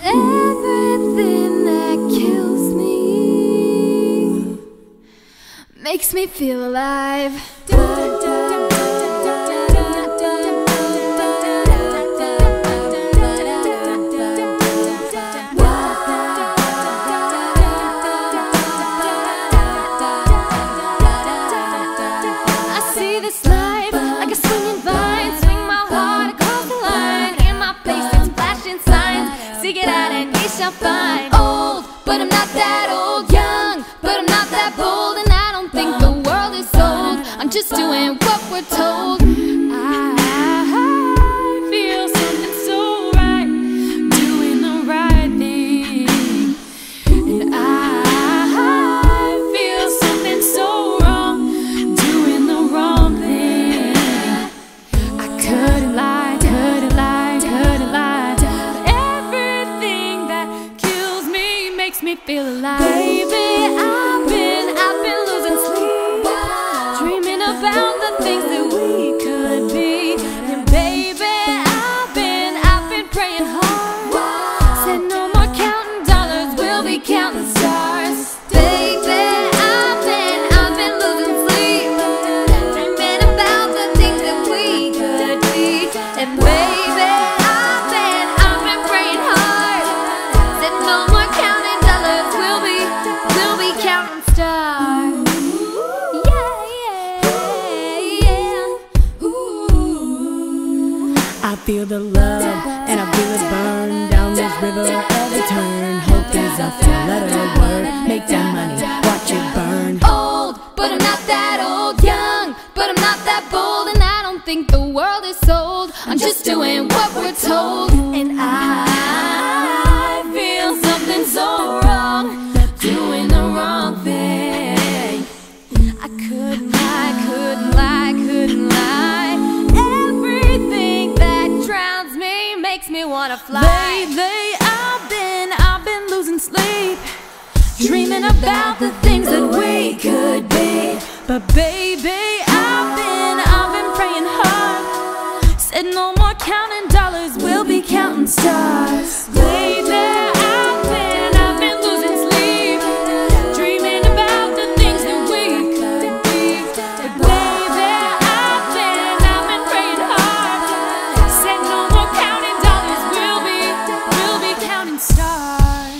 Everything that kills me makes me feel alive. I see this life like a swinging vine, swing my heart across the line. In my face it's flashing signs, seek it out and ye shall find. Old, but I'm not that old. Young, but I'm not that bold. And I don't think the world is sold. I'm just doing what we're told. I feel something so right, doing the right thing. And I feel something so wrong, doing the wrong thing. I couldn't lie, couldn't lie, couldn't lie. Everything that kills me makes me feel alive. Baby, I've been losing sleep, dreaming about the things that we could be. And baby, I've been praying hard, said no more counting dollars, we'll be counting stars. Baby, I've been losing sleep, dreaming about the things that we could be. And baby, I've been praying hard, said no more counting dollars, we'll be counting stars. I feel the love, and I feel it burn down this river every turn. Hope is a four-letter word, make that money, watch it burn. Old, but I'm not that old. Young, but I'm not that bold. And I don't think the world is sold. I'm just doing what we're told. And I feel something so wrong, doing the wrong thing. I couldn't lie, couldn't lie, couldn't lie. Everything that drowns me makes me wanna fly. Baby, I've been losing sleep, dreaming about the things that we could be. But baby, I've been praying hard, said no more counting dollars, we'll be counting stars. Baby, I've been losing sleep, dreaming about the things that we could be. But baby, I've been praying hard, said no more counting dollars, we'll be counting stars.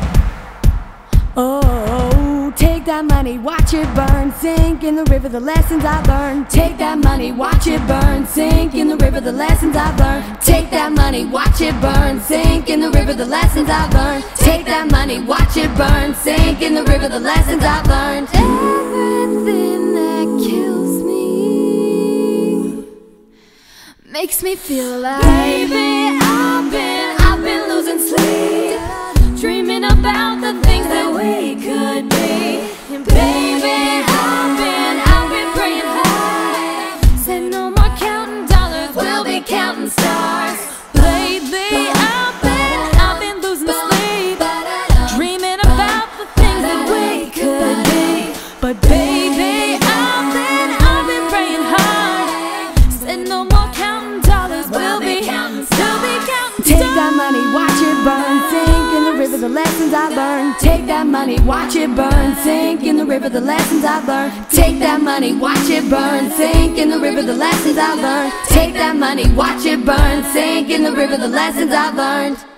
Oh, take that money, watch it burn, sink in the river the lessons I learned. Take that money, watch it burn, sink in the river the lessons I learned. Take that money, watch it burn, sink in the river the lessons I learned. Take that money, watch it burn, sink in the river the lessons I learned. Everything that kills me makes me feel alive. Baby, I've been losing sleep, dreaming about the things that we could be. And baby, I've been praying hard, said no more counting dollars, we'll be counting stars. Baby, I've been losing sleep, dreaming about the things that we could be. But baby, I've been praying hard, said no more counting dollars, we'll be counting stars. Take that money, watch it burn, sink in the river the lessons I learned. Take that money, watch it burn, sink in the river the lessons I learned. Take that money, watch it burn, sink in the river the lessons I learned. Take that money, watch it burn, sink in the river the lessons I learned.